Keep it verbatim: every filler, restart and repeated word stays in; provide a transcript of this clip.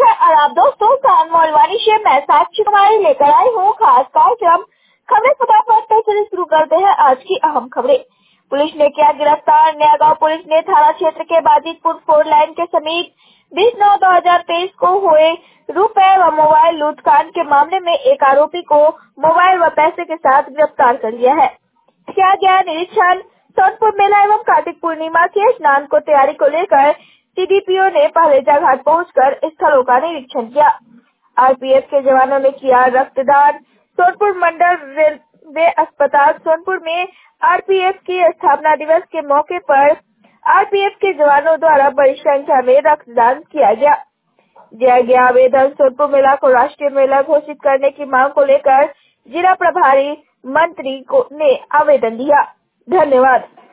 नमस्कार और आप दोस्तों कानमोल वाणी से मैं साक्षी कुमारी लेकर आई हूँ खास कार्यक्रम खबरें फटाफट। तो चलिए शुरू करते हैं आज की अहम खबरें। पुलिस ने किया गिरफ्तार। नया गांव पुलिस ने थाना क्षेत्र के बाजितपुर फोर लाइन के समीप बीस नौ दो हजार तेईस को हुए रुपए व मोबाइल लूटकांड के मामले में एक आरोपी को मोबाइल व पैसे के साथ गिरफ्तार कर लिया है। किया गया निरीक्षण। सोनपुर मेला एवं कार्तिक पूर्णिमा के स्नान को तैयारी को लेकर सीडीपीओ ने पहलेजा घाट पहुंचकर स्थलों का निरीक्षण किया। आरपीएफ के जवानों ने किया रक्तदान। सोनपुर मंडल रेलवे अस्पताल सोनपुर में आरपीएफ की स्थापना दिवस के मौके पर आरपीएफ के जवानों द्वारा बड़ी संख्या में रक्तदान किया गया। दिया गया आवेदन। सोनपुर मेला को राष्ट्रीय मेला घोषित करने की मांग को लेकर जिला प्रभारी मंत्री को ने आवेदन दिया। धन्यवाद।